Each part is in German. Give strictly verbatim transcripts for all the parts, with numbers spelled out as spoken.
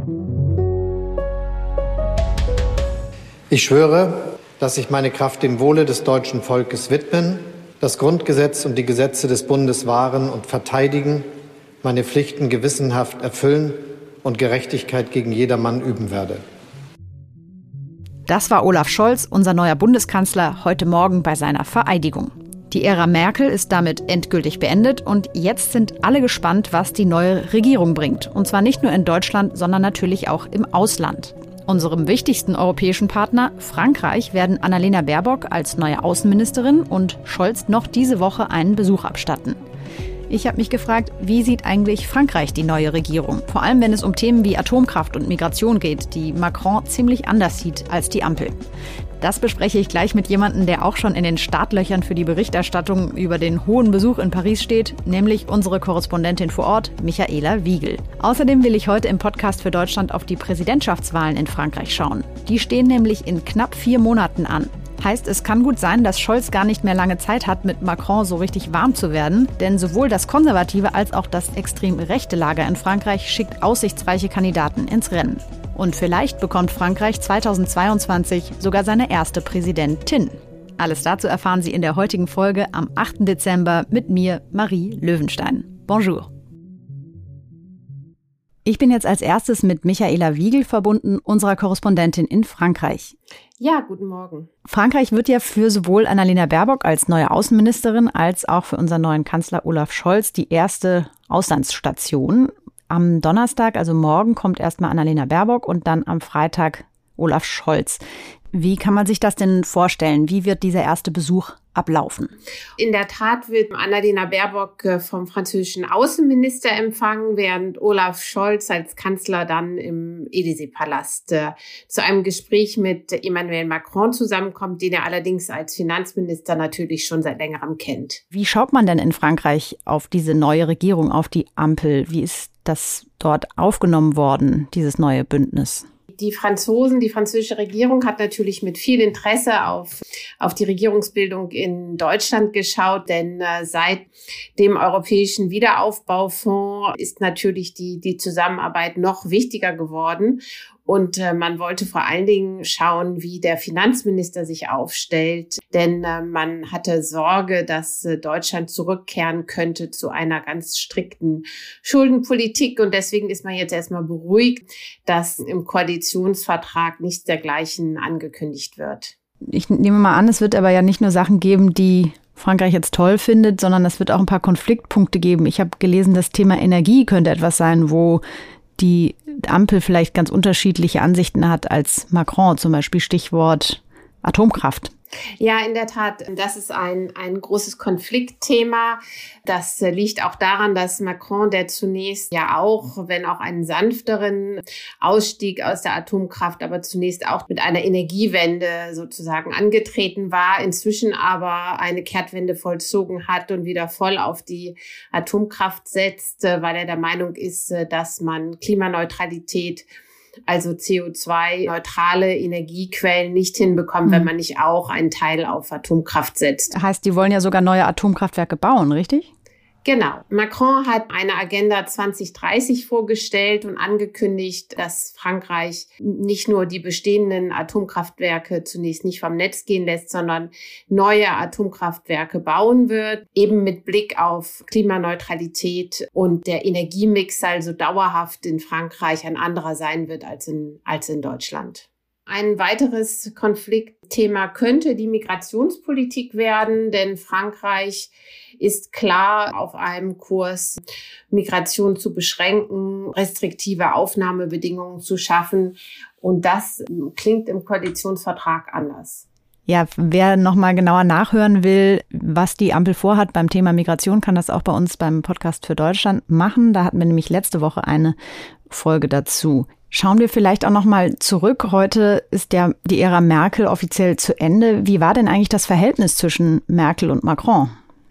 Ich schwöre, dass ich meine Kraft dem Wohle des deutschen Volkes widmen, das Grundgesetz und die Gesetze des Bundes wahren und verteidigen, meine Pflichten gewissenhaft erfüllen und Gerechtigkeit gegen jedermann üben werde. Das war Olaf Scholz, unser neuer Bundeskanzler, heute Morgen bei seiner Vereidigung. Die Ära Merkel ist damit endgültig beendet und jetzt sind alle gespannt, was die neue Regierung bringt. Und zwar nicht nur in Deutschland, sondern natürlich auch im Ausland. Unserem wichtigsten europäischen Partner, Frankreich, werden Annalena Baerbock als neue Außenministerin und Scholz noch diese Woche einen Besuch abstatten. Ich habe mich gefragt, wie sieht eigentlich Frankreich die neue Regierung? Vor allem, wenn es um Themen wie Atomkraft und Migration geht, die Macron ziemlich anders sieht als die Ampel. Das bespreche ich gleich mit jemandem, der auch schon in den Startlöchern für die Berichterstattung über den hohen Besuch in Paris steht, nämlich unsere Korrespondentin vor Ort, Michaela Wiegel. Außerdem will ich heute im Podcast für Deutschland auf die Präsidentschaftswahlen in Frankreich schauen. Die stehen nämlich in knapp vier Monaten an. Heißt, es kann gut sein, dass Scholz gar nicht mehr lange Zeit hat, mit Macron so richtig warm zu werden. Denn sowohl das konservative als auch das extrem rechte Lager in Frankreich schickt aussichtsreiche Kandidaten ins Rennen. Und vielleicht bekommt Frankreich zweitausendzweiundzwanzig sogar seine erste Präsidentin. Alles dazu erfahren Sie in der heutigen Folge am achten Dezember mit mir, Marie Löwenstein. Bonjour. Ich bin jetzt als erstes mit Michaela Wiegel verbunden, unserer Korrespondentin in Frankreich. Ja, guten Morgen. Frankreich wird ja für sowohl Annalena Baerbock als neue Außenministerin als auch für unseren neuen Kanzler Olaf Scholz die erste Auslandsstation. Am Donnerstag, also morgen, kommt erstmal Annalena Baerbock und dann am Freitag Olaf Scholz. Wie kann man sich das denn vorstellen? Wie wird dieser erste Besuch ablaufen? In der Tat wird Annalena Baerbock vom französischen Außenminister empfangen, während Olaf Scholz als Kanzler dann im Élysée-Palast zu einem Gespräch mit Emmanuel Macron zusammenkommt, den er allerdings als Finanzminister natürlich schon seit längerem kennt. Wie schaut man denn in Frankreich auf diese neue Regierung, auf die Ampel? Wie ist das dort aufgenommen worden, dieses neue Bündnis? Die Franzosen, die französische Regierung hat natürlich mit viel Interesse auf, auf die Regierungsbildung in Deutschland geschaut, denn äh, seit dem Europäischen Wiederaufbaufonds ist natürlich die, die Zusammenarbeit noch wichtiger geworden. Und äh, man wollte vor allen Dingen schauen, wie der Finanzminister sich aufstellt. Denn äh, man hatte Sorge, dass äh, Deutschland zurückkehren könnte zu einer ganz strikten Schuldenpolitik. Und deswegen ist man jetzt erstmal beruhigt, dass im Koalitionsvertrag nichts dergleichen angekündigt wird. Ich nehme mal an, es wird aber ja nicht nur Sachen geben, die Frankreich jetzt toll findet, sondern es wird auch ein paar Konfliktpunkte geben. Ich habe gelesen, das Thema Energie könnte etwas sein, wo die Ampel vielleicht ganz unterschiedliche Ansichten hat als Macron, zum Beispiel Stichwort Atomkraft. Ja, in der Tat, das ist ein, ein großes Konfliktthema. Das liegt auch daran, dass Macron, der zunächst ja auch, wenn auch einen sanfteren Ausstieg aus der Atomkraft, aber zunächst auch mit einer Energiewende sozusagen angetreten war, inzwischen aber eine Kehrtwende vollzogen hat und wieder voll auf die Atomkraft setzt, weil er der Meinung ist, dass man Klimaneutralität, also C O zwei neutrale Energiequellen nicht hinbekommen, mhm. wenn man nicht auch einen Teil auf Atomkraft setzt. Heißt, die wollen ja sogar neue Atomkraftwerke bauen, richtig? Genau. Macron hat eine Agenda zwanzig dreißig vorgestellt und angekündigt, dass Frankreich nicht nur die bestehenden Atomkraftwerke zunächst nicht vom Netz gehen lässt, sondern neue Atomkraftwerke bauen wird, eben mit Blick auf Klimaneutralität, und der Energiemix also dauerhaft in Frankreich ein anderer sein wird als in, als in Deutschland. Ein weiteres Konfliktthema könnte die Migrationspolitik werden, denn Frankreich ist klar auf einem Kurs, Migration zu beschränken, restriktive Aufnahmebedingungen zu schaffen. Und das klingt im Koalitionsvertrag anders. Ja, wer nochmal genauer nachhören will, was die Ampel vorhat beim Thema Migration, kann das auch bei uns beim Podcast für Deutschland machen. Da hatten wir nämlich letzte Woche eine Folge dazu. Schauen wir vielleicht auch nochmal zurück. Heute ist ja die Ära Merkel offiziell zu Ende. Wie war denn eigentlich das Verhältnis zwischen Merkel und Macron?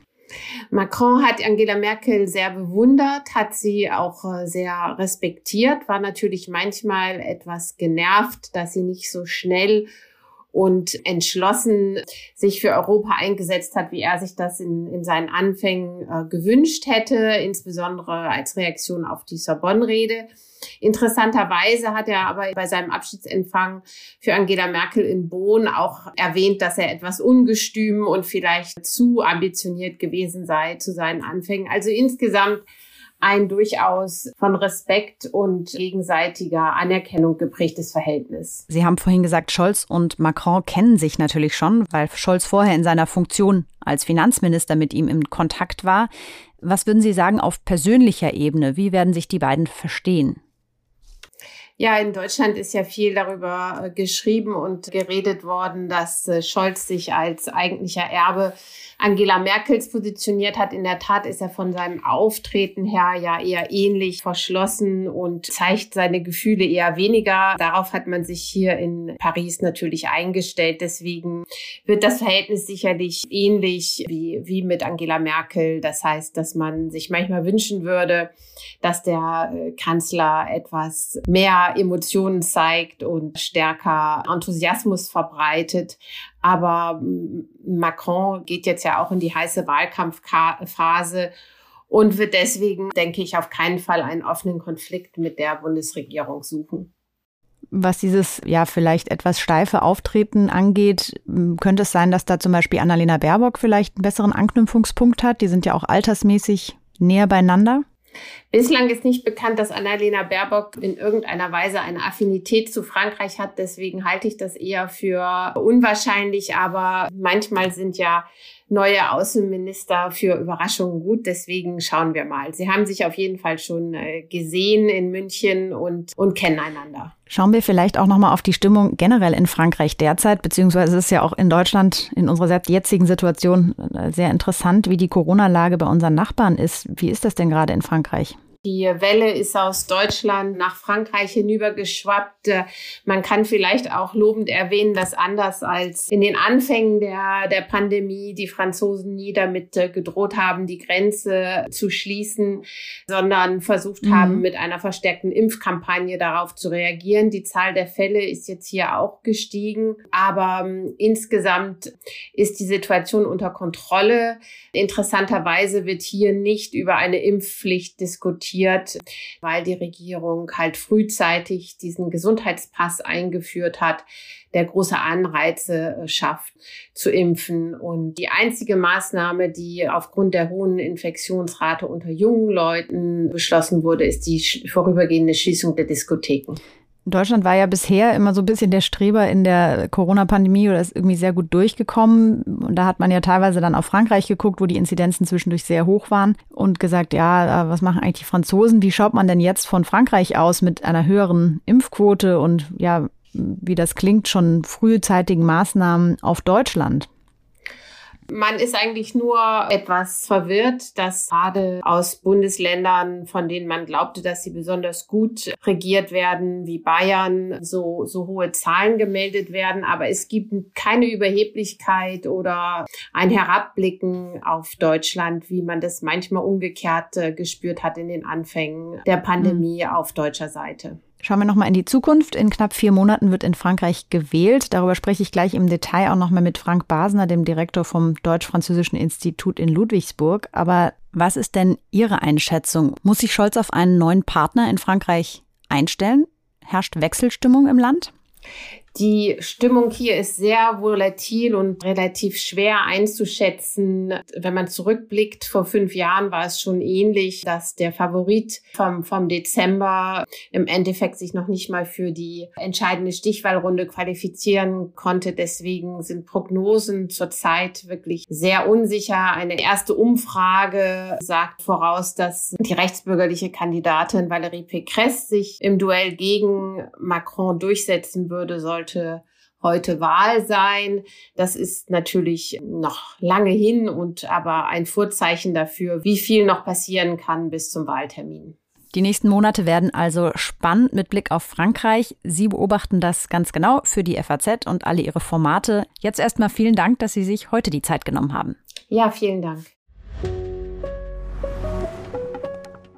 Macron hat Angela Merkel sehr bewundert, hat sie auch sehr respektiert, war natürlich manchmal etwas genervt, dass sie nicht so schnell und entschlossen sich für Europa eingesetzt hat, wie er sich das in, in seinen Anfängen äh, gewünscht hätte, insbesondere als Reaktion auf die Sorbonne-Rede. Interessanterweise hat er aber bei seinem Abschiedsempfang für Angela Merkel in Bonn auch erwähnt, dass er etwas ungestüm und vielleicht zu ambitioniert gewesen sei zu seinen Anfängen. Also insgesamt ein durchaus von Respekt und gegenseitiger Anerkennung geprägtes Verhältnis. Sie haben vorhin gesagt, Scholz und Macron kennen sich natürlich schon, weil Scholz vorher in seiner Funktion als Finanzminister mit ihm in Kontakt war. Was würden Sie sagen auf persönlicher Ebene? Wie werden sich die beiden verstehen? Ja, in Deutschland ist ja viel darüber geschrieben und geredet worden, dass Scholz sich als eigentlicher Erbe Angela Merkels positioniert hat. In der Tat ist er von seinem Auftreten her ja eher ähnlich verschlossen und zeigt seine Gefühle eher weniger. Darauf hat man sich hier in Paris natürlich eingestellt. Deswegen wird das Verhältnis sicherlich ähnlich wie, wie mit Angela Merkel. Das heißt, dass man sich manchmal wünschen würde, dass der Kanzler etwas mehr Emotionen zeigt und stärker Enthusiasmus verbreitet. Aber Macron geht jetzt ja auch in die heiße Wahlkampfphase und wird deswegen, denke ich, auf keinen Fall einen offenen Konflikt mit der Bundesregierung suchen. Was dieses ja vielleicht etwas steife Auftreten angeht, könnte es sein, dass da zum Beispiel Annalena Baerbock vielleicht einen besseren Anknüpfungspunkt hat? Die sind ja auch altersmäßig näher beieinander. Bislang ist nicht bekannt, dass Annalena Baerbock in irgendeiner Weise eine Affinität zu Frankreich hat. Deswegen halte ich das eher für unwahrscheinlich. Aber manchmal sind ja neue Außenminister für Überraschungen gut. Deswegen schauen wir mal. Sie haben sich auf jeden Fall schon gesehen in München und, und kennen einander. Schauen wir vielleicht auch nochmal auf die Stimmung generell in Frankreich derzeit, beziehungsweise ist es ja auch in Deutschland in unserer jetzigen Situation sehr interessant, wie die Corona-Lage bei unseren Nachbarn ist. Wie ist das denn gerade in Frankreich? Die Welle ist aus Deutschland nach Frankreich hinübergeschwappt. Man kann vielleicht auch lobend erwähnen, dass anders als in den Anfängen der, der Pandemie die Franzosen nie damit gedroht haben, die Grenze zu schließen, sondern versucht mhm. haben, mit einer verstärkten Impfkampagne darauf zu reagieren. Die Zahl der Fälle ist jetzt hier auch gestiegen, aber insgesamt ist die Situation unter Kontrolle. Interessanterweise wird hier nicht über eine Impfpflicht diskutiert, weil die Regierung halt frühzeitig diesen Gesundheitspass eingeführt hat, der große Anreize schafft, zu impfen. Und die einzige Maßnahme, die aufgrund der hohen Infektionsrate unter jungen Leuten beschlossen wurde, ist die vorübergehende Schließung der Diskotheken. Deutschland war ja bisher immer so ein bisschen der Streber in der Corona-Pandemie oder ist irgendwie sehr gut durchgekommen. Und da hat man ja teilweise dann auf Frankreich geguckt, wo die Inzidenzen zwischendurch sehr hoch waren und gesagt, ja, was machen eigentlich die Franzosen? Wie schaut man denn jetzt von Frankreich aus mit einer höheren Impfquote und ja, wie das klingt, schon frühzeitigen Maßnahmen auf Deutschland? Man ist eigentlich nur etwas verwirrt, dass gerade aus Bundesländern, von denen man glaubte, dass sie besonders gut regiert werden, wie Bayern, so, so hohe Zahlen gemeldet werden. Aber es gibt keine Überheblichkeit oder ein Herabblicken auf Deutschland, wie man das manchmal umgekehrt äh, gespürt hat in den Anfängen der Pandemie mhm. auf deutscher Seite. Schauen wir nochmal in die Zukunft. In knapp vier Monaten wird in Frankreich gewählt. Darüber spreche ich gleich im Detail auch nochmal mit Frank Basner, dem Direktor vom Deutsch-Französischen Institut in Ludwigsburg. Aber was ist denn Ihre Einschätzung? Muss sich Scholz auf einen neuen Partner in Frankreich einstellen? Herrscht Wechselstimmung im Land? Die Stimmung hier ist sehr volatil und relativ schwer einzuschätzen. Wenn man zurückblickt, vor fünf Jahren war es schon ähnlich, dass der Favorit vom, vom Dezember im Endeffekt sich noch nicht mal für die entscheidende Stichwahlrunde qualifizieren konnte. Deswegen sind Prognosen zurzeit wirklich sehr unsicher. Eine erste Umfrage sagt voraus, dass die rechtsbürgerliche Kandidatin Valérie Pécresse sich im Duell gegen Macron durchsetzen würde, sollte heute Wahl sein. Das ist natürlich noch lange hin und aber ein Vorzeichen dafür, wie viel noch passieren kann bis zum Wahltermin. Die nächsten Monate werden also spannend mit Blick auf Frankreich. Sie beobachten das ganz genau für die F A Z und alle ihre Formate. Jetzt erstmal vielen Dank, dass Sie sich heute die Zeit genommen haben. Ja, vielen Dank.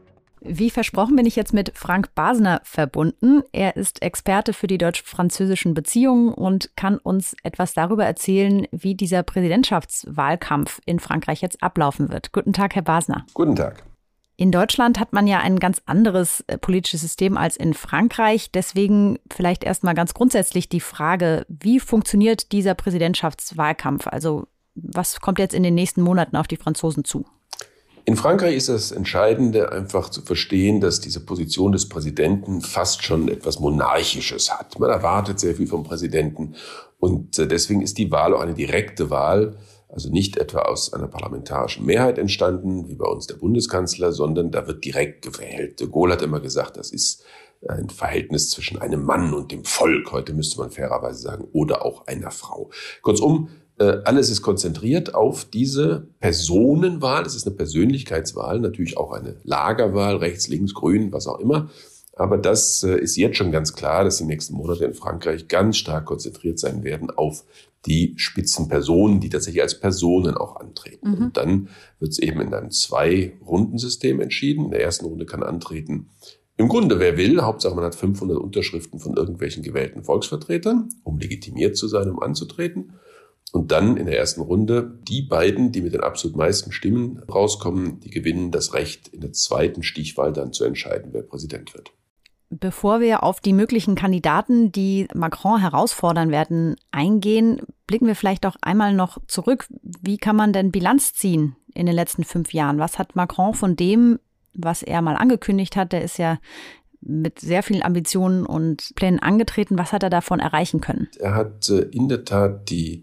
Wie versprochen bin ich jetzt mit Frank Basner verbunden. Er ist Experte für die deutsch-französischen Beziehungen und kann uns etwas darüber erzählen, wie dieser Präsidentschaftswahlkampf in Frankreich jetzt ablaufen wird. Guten Tag, Herr Basner. Guten Tag. In Deutschland hat man ja ein ganz anderes politisches System als in Frankreich. Deswegen vielleicht erstmal ganz grundsätzlich die Frage, wie funktioniert dieser Präsidentschaftswahlkampf? Also was kommt jetzt in den nächsten Monaten auf die Franzosen zu? In Frankreich ist das Entscheidende einfach zu verstehen, dass diese Position des Präsidenten fast schon etwas Monarchisches hat. Man erwartet sehr viel vom Präsidenten und deswegen ist die Wahl auch eine direkte Wahl, also nicht etwa aus einer parlamentarischen Mehrheit entstanden, wie bei uns der Bundeskanzler, sondern da wird direkt gewählt. De Gaulle hat immer gesagt, das ist ein Verhältnis zwischen einem Mann und dem Volk. Heute müsste man fairerweise sagen, oder auch einer Frau. Kurzum, alles ist konzentriert auf diese Personenwahl. Es ist eine Persönlichkeitswahl, natürlich auch eine Lagerwahl, rechts, links, grün, was auch immer. Aber das ist jetzt schon ganz klar, dass die nächsten Monate in Frankreich ganz stark konzentriert sein werden auf die Spitzenpersonen, die tatsächlich als Personen auch antreten. Mhm. Und dann wird es eben in einem Zwei-Runden-System entschieden. In der ersten Runde kann antreten im Grunde wer will. Hauptsache man hat fünfhundert Unterschriften von irgendwelchen gewählten Volksvertretern, um legitimiert zu sein, um anzutreten. Und dann in der ersten Runde die beiden, die mit den absolut meisten Stimmen rauskommen, die gewinnen das Recht, in der zweiten Stichwahl dann zu entscheiden, wer Präsident wird. Bevor wir auf die möglichen Kandidaten, die Macron herausfordern werden, eingehen, blicken wir vielleicht auch einmal noch zurück. Wie kann man denn Bilanz ziehen in den letzten fünf Jahren? Was hat Macron von dem, was er mal angekündigt hat, der ist ja mit sehr vielen Ambitionen und Plänen angetreten, was hat er davon erreichen können? Er hat in der Tat die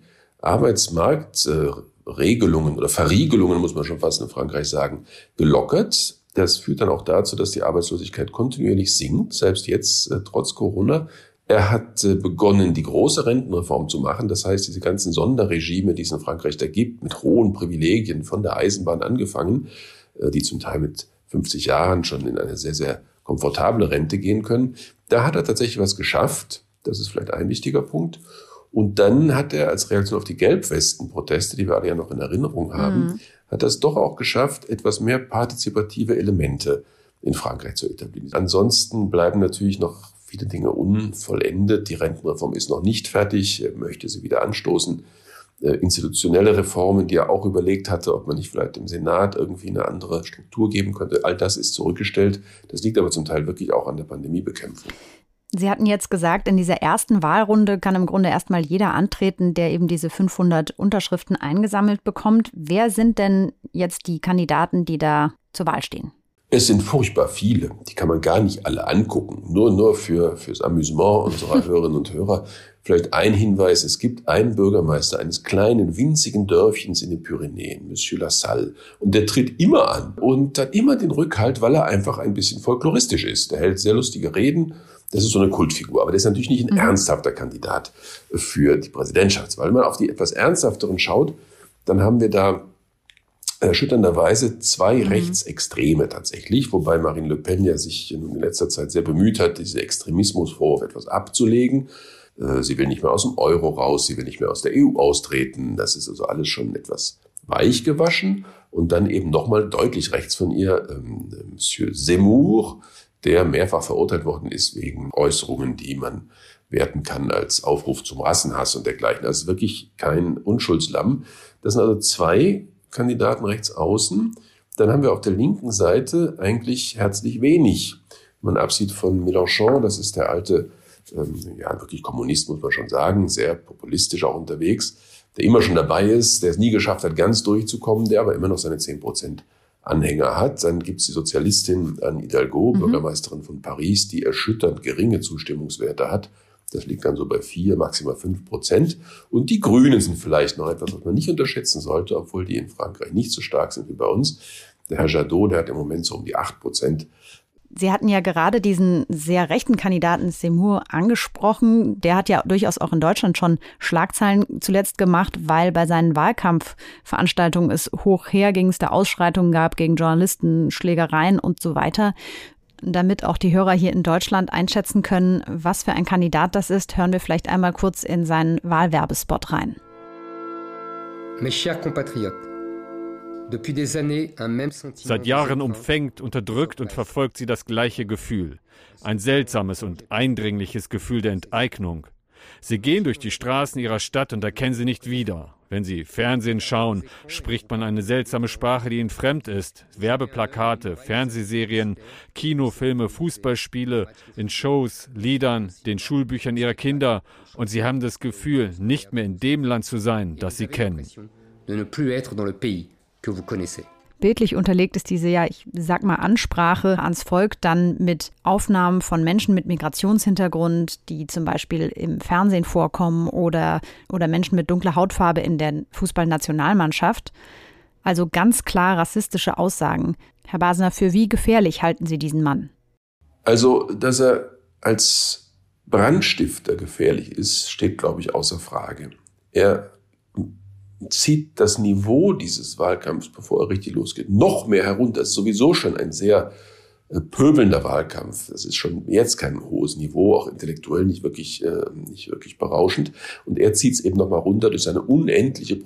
Arbeitsmarktregelungen oder Verriegelungen, muss man schon fast in Frankreich sagen, gelockert. Das führt dann auch dazu, dass die Arbeitslosigkeit kontinuierlich sinkt, selbst jetzt trotz Corona. Er hat begonnen, die große Rentenreform zu machen. Das heißt, diese ganzen Sonderregime, die es in Frankreich da gibt, mit hohen Privilegien von der Eisenbahn angefangen, die zum Teil mit fünfzig Jahren schon in eine sehr, sehr komfortable Rente gehen können. Da hat er tatsächlich was geschafft. Das ist vielleicht ein wichtiger Punkt. Und dann hat er als Reaktion auf die Gelbwesten-Proteste, die wir alle ja noch in Erinnerung haben, mhm. hat er es doch auch geschafft, etwas mehr partizipative Elemente in Frankreich zu etablieren. Ansonsten bleiben natürlich noch viele Dinge unvollendet. Die Rentenreform ist noch nicht fertig, er möchte sie wieder anstoßen. Äh, institutionelle Reformen, die er auch überlegt hatte, ob man nicht vielleicht im Senat irgendwie eine andere Struktur geben könnte. All das ist zurückgestellt. Das liegt aber zum Teil wirklich auch an der Pandemiebekämpfung. Sie hatten jetzt gesagt, in dieser ersten Wahlrunde kann im Grunde erstmal jeder antreten, der eben diese fünfhundert Unterschriften eingesammelt bekommt. Wer sind denn jetzt die Kandidaten, die da zur Wahl stehen? Es sind furchtbar viele. Die kann man gar nicht alle angucken. Nur, nur für, fürs Amüsement unserer Hörerinnen und Hörer. Vielleicht ein Hinweis. Es gibt einen Bürgermeister eines kleinen, winzigen Dörfchens in den Pyrenäen, Monsieur Lassalle. Und der tritt immer an und hat immer den Rückhalt, weil er einfach ein bisschen folkloristisch ist. Der hält sehr lustige Reden. Das ist so eine Kultfigur, aber der ist natürlich nicht ein mhm. ernsthafter Kandidat für die Präsidentschaftswahl. Wenn man auf die etwas ernsthafteren schaut, dann haben wir da erschütternderweise zwei mhm. Rechtsextreme tatsächlich, wobei Marine Le Pen ja sich in letzter Zeit sehr bemüht hat, diese Extremismusvorwurf etwas abzulegen. Sie will nicht mehr aus dem Euro raus, sie will nicht mehr aus der E U austreten. Das ist also alles schon etwas weich gewaschen. Und dann eben nochmal deutlich rechts von ihr ähm, Monsieur Zemmour, der mehrfach verurteilt worden ist wegen Äußerungen, die man werten kann als Aufruf zum Rassenhass und dergleichen. Das ist wirklich kein Unschuldslamm. Das sind also zwei Kandidaten rechts außen. Dann haben wir auf der linken Seite eigentlich herzlich wenig. Man absieht von Mélenchon, das ist der alte, ähm, ja wirklich Kommunist, muss man schon sagen, sehr populistisch auch unterwegs, der immer schon dabei ist, der es nie geschafft hat, ganz durchzukommen, der aber immer noch seine zehn Prozent Anhänger hat. Dann gibt es die Sozialistin Anne Hidalgo, mhm. Bürgermeisterin von Paris, die erschütternd geringe Zustimmungswerte hat. Das liegt dann so bei vier, maximal fünf Prozent. Und die Grünen sind vielleicht noch etwas, was man nicht unterschätzen sollte, obwohl die in Frankreich nicht so stark sind wie bei uns. Der Herr Jadot, der hat im Moment so um die acht Prozent. Sie hatten ja gerade diesen sehr rechten Kandidaten Zemmour angesprochen. Der hat ja durchaus auch in Deutschland schon Schlagzeilen zuletzt gemacht, weil bei seinen Wahlkampfveranstaltungen es hoch herging, es da Ausschreitungen gab gegen Journalisten, Schlägereien und so weiter. Damit auch die Hörer hier in Deutschland einschätzen können, was für ein Kandidat das ist, hören wir vielleicht einmal kurz in seinen Wahlwerbespot rein. Mes chers compatriotes, Seit Jahren umfängt, unterdrückt und verfolgt sie das gleiche Gefühl. Ein seltsames und eindringliches Gefühl der Enteignung. Sie gehen durch die Straßen ihrer Stadt und erkennen sie nicht wieder. Wenn sie Fernsehen schauen, spricht man eine seltsame Sprache, die ihnen fremd ist. Werbeplakate, Fernsehserien, Kinofilme, Fußballspiele, in Shows, Liedern, den Schulbüchern ihrer Kinder. Und sie haben das Gefühl, nicht mehr in dem Land zu sein, das sie kennen. Bildlich unterlegt ist diese, ja, ich sag mal, Ansprache ans Volk dann mit Aufnahmen von Menschen mit Migrationshintergrund, die zum Beispiel im Fernsehen vorkommen oder, oder Menschen mit dunkler Hautfarbe in der Fußballnationalmannschaft. Also ganz klar rassistische Aussagen. Herr Basner, für wie gefährlich halten Sie diesen Mann? Also, dass er als Brandstifter gefährlich ist, steht, glaube ich, außer Frage. Er zieht das Niveau dieses Wahlkampfs, bevor er richtig losgeht, noch mehr herunter. Es ist sowieso schon ein sehr äh, pöbelnder Wahlkampf. Das ist schon jetzt kein hohes Niveau, auch intellektuell nicht wirklich, äh, nicht wirklich berauschend. Und er zieht es eben noch mal runter durch seine unendliche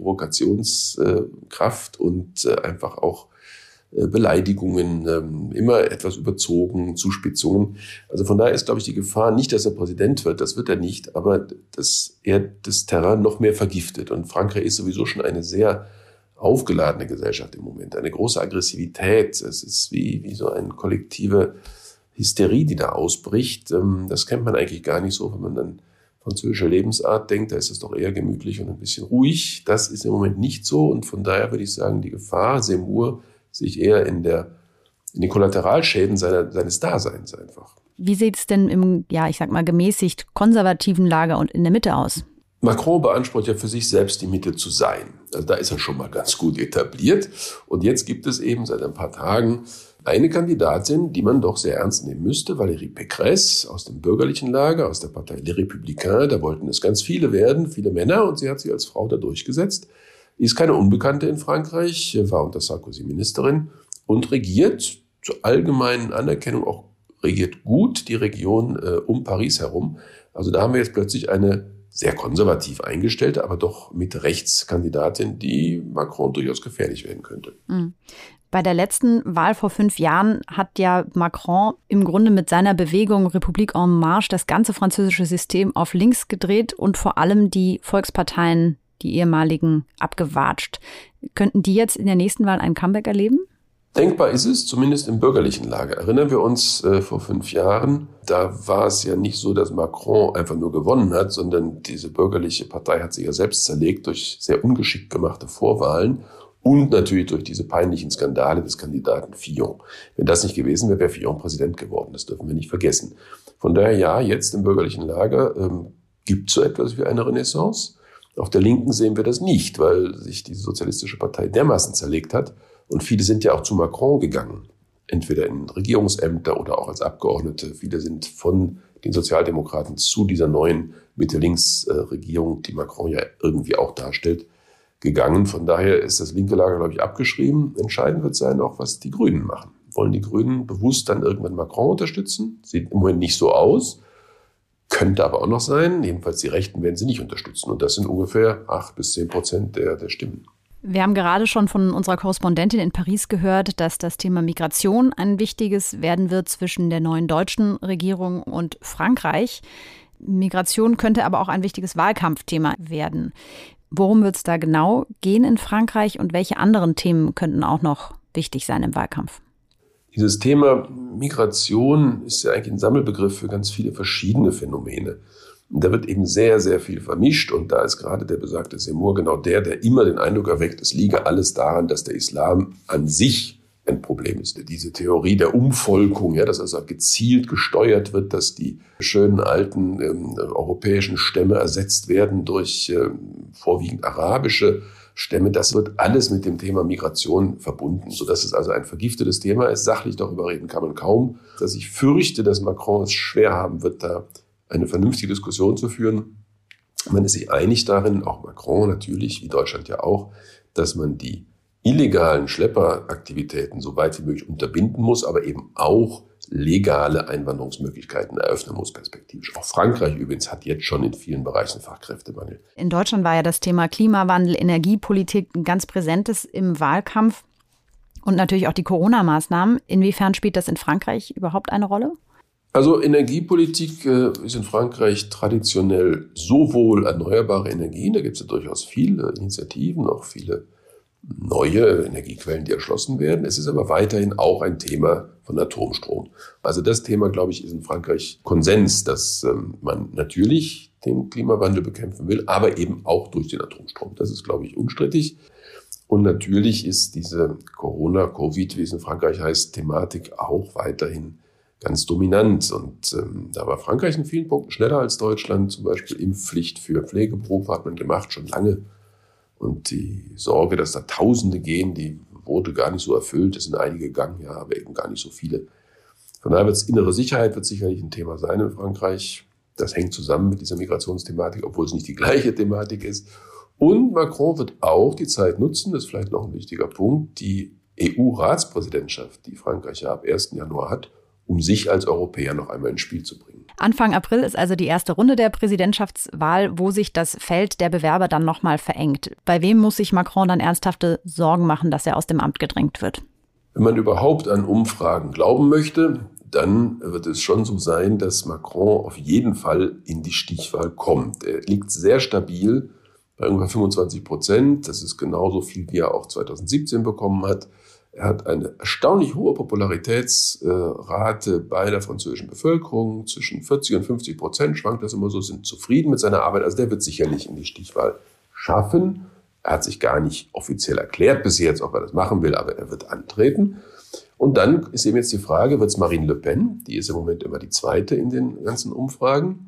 Provokationskraft äh, und äh, einfach auch äh, Beleidigungen, äh, immer etwas überzogen, Zuspitzungen. Also von daher ist, glaube ich, die Gefahr nicht, dass er Präsident wird, das wird er nicht, aber dass er das Terrain noch mehr vergiftet. Und Frankreich ist sowieso schon eine sehr aufgeladene Gesellschaft im Moment, eine große Aggressivität. Es ist wie, wie so eine kollektive Hysterie, die da ausbricht. Das kennt man eigentlich gar nicht so, wenn man dann französische Lebensart denkt, da ist es doch eher gemütlich und ein bisschen ruhig. Das ist im Moment nicht so und von daher würde ich sagen, die Gefahr Zemmour sich eher in der in den Kollateralschäden seiner, seines Daseins einfach. Wie sieht es denn im, ja, ich sag mal, gemäßigt konservativen Lager und in der Mitte aus? Macron beansprucht ja für sich selbst, die Mitte zu sein. Also da ist er schon mal ganz gut etabliert. Und jetzt gibt es eben seit ein paar Tagen eine Kandidatin, die man doch sehr ernst nehmen müsste, Valérie Pécresse aus dem bürgerlichen Lager, aus der Partei Les Républicains. Da wollten es ganz viele werden, viele Männer, und sie hat sich als Frau da durchgesetzt. Sie ist keine Unbekannte in Frankreich, war unter Sarkozy Ministerin und regiert zur allgemeinen Anerkennung auch regiert gut die Region äh, um Paris herum. Also da haben wir jetzt plötzlich eine sehr konservativ eingestellte, aber doch mit Rechtskandidatin, die Macron durchaus gefährlich werden könnte. Mhm. Bei der letzten Wahl vor fünf Jahren hat ja Macron im Grunde mit seiner Bewegung République en Marche das ganze französische System auf links gedreht und vor allem die Volksparteien, die ehemaligen, abgewatscht. Könnten die jetzt in der nächsten Wahl ein Comeback erleben? Denkbar ist es, zumindest im bürgerlichen Lager. Erinnern wir uns äh, vor fünf Jahren, da war es ja nicht so, dass Macron einfach nur gewonnen hat, sondern diese bürgerliche Partei hat sich ja selbst zerlegt durch sehr ungeschickt gemachte Vorwahlen und natürlich durch diese peinlichen Skandale des Kandidaten Fillon. Wenn das nicht gewesen wäre, wäre Fillon Präsident geworden. Das dürfen wir nicht vergessen. Von daher ja, jetzt im bürgerlichen Lager ähm, gibt es so etwas wie eine Renaissance. Auf der Linken sehen wir das nicht, weil sich diese sozialistische Partei dermaßen zerlegt hat. Und viele sind ja auch zu Macron gegangen, entweder in Regierungsämter oder auch als Abgeordnete. Viele sind von den Sozialdemokraten zu dieser neuen Mitte-Links-Regierung, die Macron ja irgendwie auch darstellt, gegangen. Von daher ist das linke Lager, glaube ich, abgeschrieben. Entscheidend wird sein auch, was die Grünen machen. Wollen die Grünen bewusst dann irgendwann Macron unterstützen? Sieht im Moment nicht so aus. Könnte aber auch noch sein. Jedenfalls die Rechten werden sie nicht unterstützen. Und das sind ungefähr acht bis zehn Prozent der, der Stimmen. Wir haben gerade schon von unserer Korrespondentin in Paris gehört, dass das Thema Migration ein wichtiges werden wird zwischen der neuen deutschen Regierung und Frankreich. Migration könnte aber auch ein wichtiges Wahlkampfthema werden. Worum wird es da genau gehen in Frankreich und welche anderen Themen könnten auch noch wichtig sein im Wahlkampf? Dieses Thema Migration ist ja eigentlich ein Sammelbegriff für ganz viele verschiedene Phänomene. Und da wird eben sehr, sehr viel vermischt. Und da ist gerade der besagte Zemmour genau der, der immer den Eindruck erweckt, es liege alles daran, dass der Islam an sich ein Problem ist. Diese Theorie der Umvolkung, ja, dass also gezielt gesteuert wird, dass die schönen alten ähm, europäischen Stämme ersetzt werden durch ähm, vorwiegend arabische Stämme, das wird alles mit dem Thema Migration verbunden, sodass es also ein vergiftetes Thema ist. Sachlich darüber reden kann man kaum. Dass ich fürchte, dass Macron es schwer haben wird, da eine vernünftige Diskussion zu führen. Man ist sich einig darin, auch Macron natürlich, wie Deutschland ja auch, dass man die illegalen Schlepperaktivitäten so weit wie möglich unterbinden muss, aber eben auch legale Einwanderungsmöglichkeiten eröffnen muss perspektivisch. Auch Frankreich übrigens hat jetzt schon in vielen Bereichen Fachkräftemangel. In Deutschland war ja das Thema Klimawandel, Energiepolitik ein ganz präsentes im Wahlkampf. Und natürlich auch die Corona-Maßnahmen. Inwiefern spielt das in Frankreich überhaupt eine Rolle? Also Energiepolitik äh, ist in Frankreich traditionell sowohl erneuerbare Energien, da gibt es ja durchaus viele Initiativen, auch viele neue Energiequellen, die erschlossen werden. Es ist aber weiterhin auch ein Thema von Atomstrom. Also das Thema, glaube ich, ist in Frankreich Konsens, dass ähm, man natürlich den Klimawandel bekämpfen will, aber eben auch durch den Atomstrom. Das ist, glaube ich, unstrittig. Und natürlich ist diese Corona-Covid, wie es in Frankreich heißt, Thematik auch weiterhin ganz dominant. Und ähm, da war Frankreich in vielen Punkten schneller als Deutschland. Zum Beispiel Impfpflicht für Pflegeberufe hat man gemacht, schon lange. Und die Sorge, dass da Tausende gehen, die wurde gar nicht so erfüllt. Es sind einige gegangen, ja, aber eben gar nicht so viele. Von daher wird es innere Sicherheit wird sicherlich ein Thema sein in Frankreich. Das hängt zusammen mit dieser Migrationsthematik, obwohl es nicht die gleiche Thematik ist. Und Macron wird auch die Zeit nutzen, das ist vielleicht noch ein wichtiger Punkt, die E U-Ratspräsidentschaft, die Frankreich ja ab ersten Januar hat, um sich als Europäer noch einmal ins Spiel zu bringen. Anfang April ist also die erste Runde der Präsidentschaftswahl, wo sich das Feld der Bewerber dann nochmal verengt. Bei wem muss sich Macron dann ernsthafte Sorgen machen, dass er aus dem Amt gedrängt wird? Wenn man überhaupt an Umfragen glauben möchte, dann wird es schon so sein, dass Macron auf jeden Fall in die Stichwahl kommt. Er liegt sehr stabil bei ungefähr fünfundzwanzig Prozent. Das ist genauso viel, wie er auch zweitausendsiebzehn bekommen hat. Er hat eine erstaunlich hohe Popularitätsrate bei der französischen Bevölkerung. Zwischen vierzig und fünfzig Prozent schwankt das immer so, sind zufrieden mit seiner Arbeit. Also der wird sicherlich in die Stichwahl schaffen. Er hat sich gar nicht offiziell erklärt bis jetzt, ob er das machen will, aber er wird antreten. Und dann ist eben jetzt die Frage, wird es Marine Le Pen, die ist im Moment immer die zweite in den ganzen Umfragen,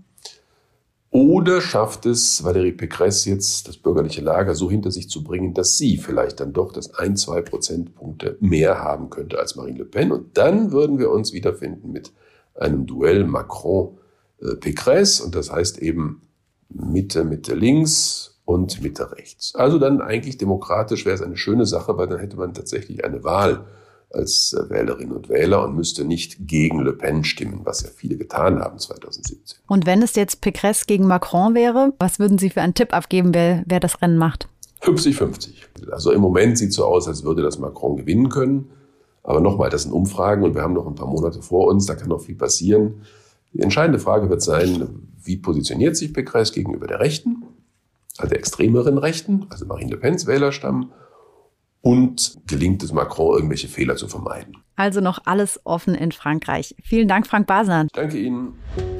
oder schafft es Valérie Pécresse jetzt, das bürgerliche Lager so hinter sich zu bringen, dass sie vielleicht dann doch das ein, zwei Prozentpunkte mehr haben könnte als Marine Le Pen. Und dann würden wir uns wiederfinden mit einem Duell Macron-Pécresse. Und das heißt eben Mitte, Mitte links und Mitte rechts. Also dann eigentlich demokratisch wäre es eine schöne Sache, weil dann hätte man tatsächlich eine Wahl als Wählerinnen und Wähler und müsste nicht gegen Le Pen stimmen, was ja viele getan haben zweitausendsiebzehn. Und wenn es jetzt Pécresse gegen Macron wäre, was würden Sie für einen Tipp abgeben, wer, wer das Rennen macht? fünfzig fünfzig. Also im Moment sieht es so aus, als würde das Macron gewinnen können. Aber nochmal, das sind Umfragen und wir haben noch ein paar Monate vor uns, da kann noch viel passieren. Die entscheidende Frage wird sein, wie positioniert sich Pécresse gegenüber der Rechten, also der extremeren Rechten, also Marine Le Pens Wählerstamm, und gelingt es Macron, irgendwelche Fehler zu vermeiden. Also noch alles offen in Frankreich. Vielen Dank, Frank Basler. Danke Ihnen.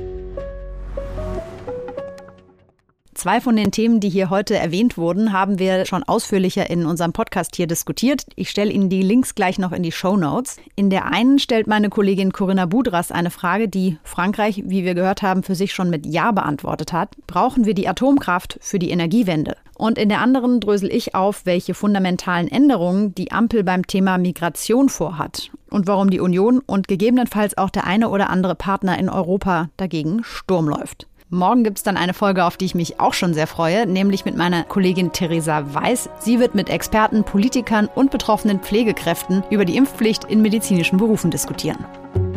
Zwei von den Themen, die hier heute erwähnt wurden, haben wir schon ausführlicher in unserem Podcast hier diskutiert. Ich stelle Ihnen die Links gleich noch in die Shownotes. In der einen stellt meine Kollegin Corinna Budras eine Frage, die Frankreich, wie wir gehört haben, für sich schon mit Ja beantwortet hat. Brauchen wir die Atomkraft für die Energiewende? Und in der anderen drösel ich auf, welche fundamentalen Änderungen die Ampel beim Thema Migration vorhat und warum die Union und gegebenenfalls auch der eine oder andere Partner in Europa dagegen Sturm läuft. Morgen gibt es dann eine Folge, auf die ich mich auch schon sehr freue, nämlich mit meiner Kollegin Theresa Weiß. Sie wird mit Experten, Politikern und betroffenen Pflegekräften über die Impfpflicht in medizinischen Berufen diskutieren.